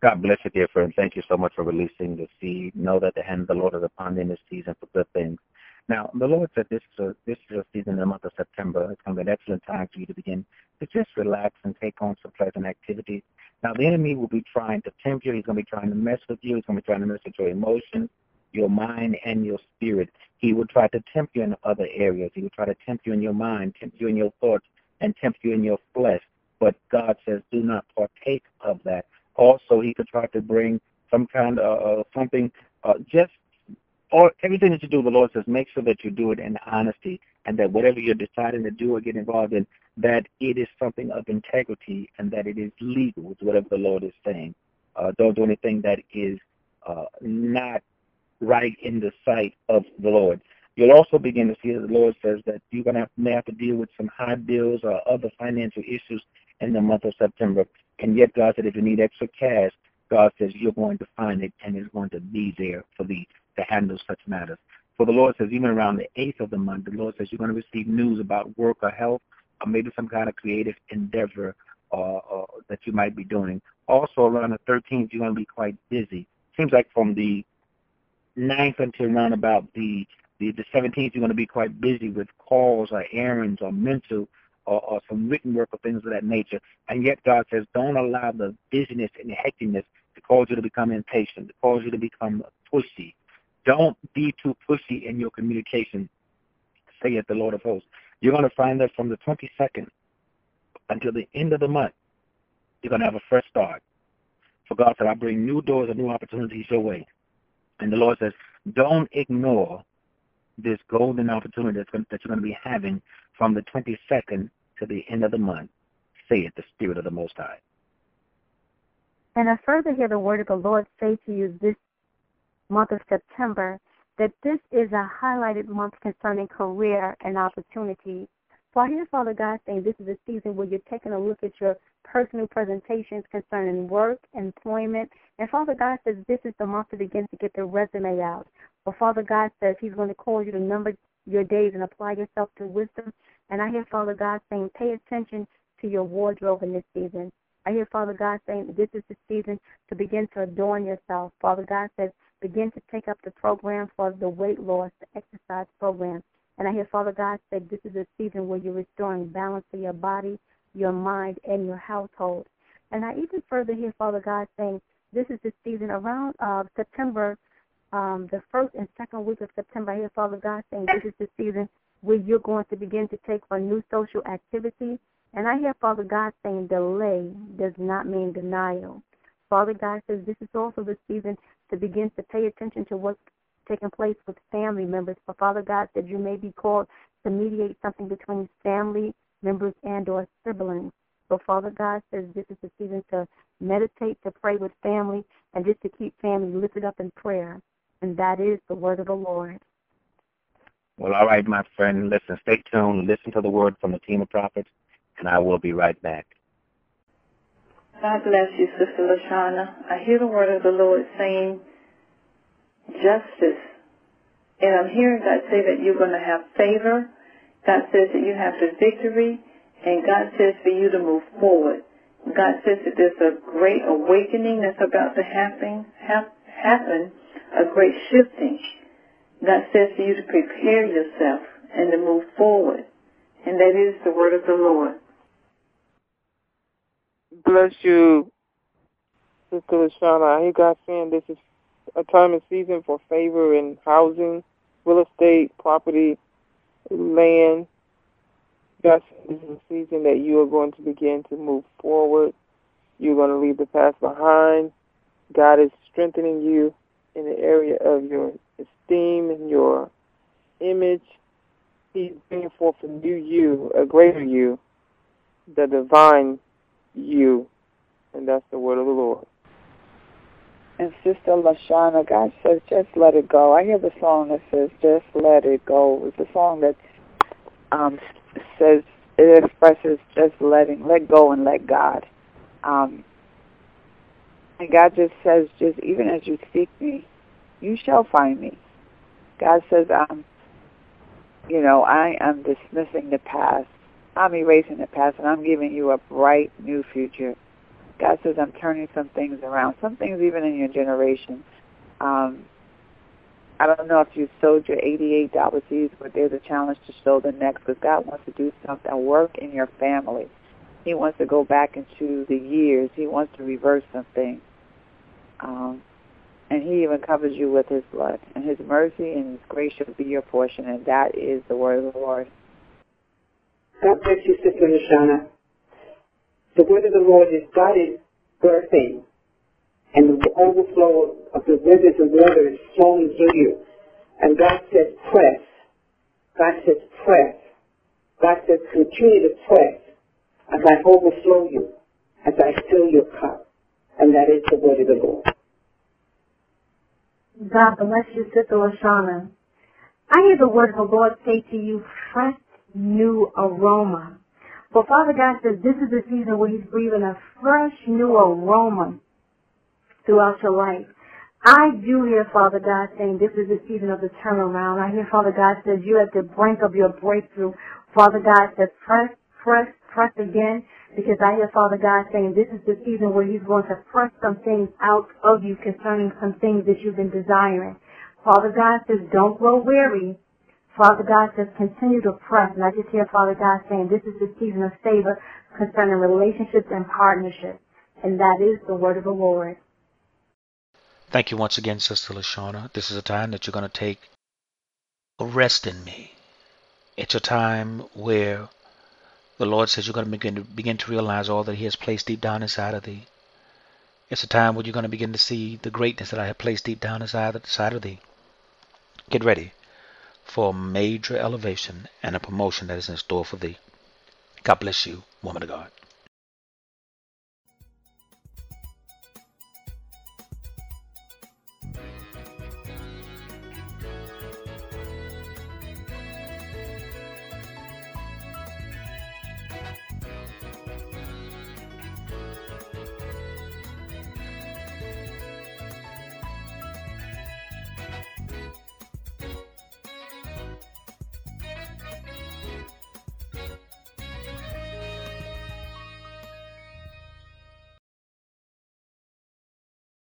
God bless you, dear friend. Thank you so much for releasing the seed. Know that the hand of the Lord is upon you in this season for good things. Now, the Lord said this is a season in the month of September. It's going to be an excellent time for you to begin to just relax and take on some pleasant activities. Now, the enemy will be trying to tempt you. He's going to be trying to mess with you. He's going to be trying to mess with your emotions, your mind, and your spirit. He will try to tempt you in other areas. He will try to tempt you in your mind, tempt you in your thoughts, and tempt you in your flesh. But God says, do not partake of that. Also, he could try to bring some kind of something, or everything that you do, the Lord says, make sure that you do it in honesty, and that whatever you're deciding to do or get involved in, that it is something of integrity and that it is legal with whatever the Lord is saying. Don't do anything that is not right in the sight of the Lord. You'll also begin to see that the Lord says that you're going to may have to deal with some high bills or other financial issues in the month of September. And yet God said if you need extra cash, God says you're going to find it and it's going to be there for thee to handle such matters. For the Lord says even around the 8th of the month, the Lord says you're going to receive news about work or health or maybe some kind of creative endeavor that you might be doing. Also around the 13th, you're going to be quite busy. Seems like from the 9th until around about the 17th, you're going to be quite busy with calls or errands or mental or some written work or things of that nature. And yet God says don't allow the busyness and the hecticness to cause you to become impatient, to cause you to become pushy. Don't be too pushy in your communication, saith the Lord of hosts. You're going to find that from the 22nd until the end of the month, you're going to have a fresh start. For God said, I bring new doors and new opportunities your way. And the Lord says, don't ignore this golden opportunity that you're going to be having from the 22nd to the end of the month, saith the Spirit of the Most High. And I further hear the word of the Lord say to you this month of September that this is a highlighted month concerning career and opportunities. So I hear Father God saying this is a season where you're taking a look at your personal presentations concerning work, employment, and Father God says this is the month to begin to get the resume out. Well, Father God says He's going to call you to number your days and apply yourself to wisdom. And I hear Father God saying pay attention to your wardrobe in this season. I hear Father God saying this is the season to begin to adorn yourself. Father God says begin to take up the program for the weight loss, the exercise program. And I hear Father God say this is a season where you're restoring balance to your body, your mind, and your household. And I even further hear Father God saying this is the season around September, the first and second week of September. I hear Father God saying this is the season where you're going to begin to take on new social activity. And I hear Father God saying delay does not mean denial. Father God says this is also the season to begin to pay attention to what's taking place with family members. For Father God said you may be called to mediate something between family members and or siblings. So Father God says this is the season to meditate, to pray with family, and just to keep family lifted up in prayer. And that is the word of the Lord. Well, all right, my friend. Listen, stay tuned. Listen to the word from the team of prophets, and I will be right back. God bless you, Sister LaShawna. I hear the word of the Lord saying justice. And I'm hearing God say that you're going to have favor. God says that you have the victory. And God says for you to move forward. God says that there's a great awakening that's about to happen, a great shifting. God says for you to prepare yourself and to move forward. And that is the word of the Lord. Bless you, Sister LaShawna. I hear God saying this is a time and season for favor in housing, real estate, property, land. God says this is a season that you are going to begin to move forward. You're going to leave the past behind. God is strengthening you in the area of your esteem and your image. He's bringing forth a new you, a greater you, the divine you. And that's the word of the Lord. And Sister LaShawna, God says, just let it go. I hear the song that says, just let it go. It's a song that says, it expresses just let go and let God. And God just says, just even as you seek me, you shall find me. God says, I am dismissing the past. I'm erasing the past, and I'm giving you a bright new future. God says, I'm turning some things around, some things even in your generation. I don't know if you sold your $88 seeds, but there's a challenge to sow the next, because God wants to do something, work in your family. He wants to go back into the years. He wants to reverse some things. And he even covers you with his blood. And his mercy and his grace shall be your portion, and that is the word of the Lord. God bless you, Sister Lashana. The word of the Lord is God is birthing, and the overflow of the rivers of water is flowing through you. And God says, press. God says, press. God says, continue to press as I overflow you, as I fill your cup. And that is the word of the Lord. God bless you, Sister Lashana. I hear the word of the Lord say to you, fresh new aroma. For Father God says this is the season where he's breathing a fresh new aroma throughout your life. I do hear Father God saying this is the season of the turnaround. I hear Father God says you're at the brink of your breakthrough. Father God says press again, because I hear Father God saying this is the season where he's going to press some things out of you concerning some things that you've been desiring. Father God says don't grow weary. Father God says continue to press. And I just hear Father God saying this is the season of favor concerning relationships and partnerships. And that is the word of the Lord. Thank you once again, Sister Lashana. This is a time that you're going to take a rest in me. It's a time where the Lord says you're going to begin to realize all that he has placed deep down inside of thee. It's a time where you're going to begin to see the greatness that I have placed deep down inside of thee. Get ready for a major elevation and a promotion that is in store for thee. God bless you, woman of God.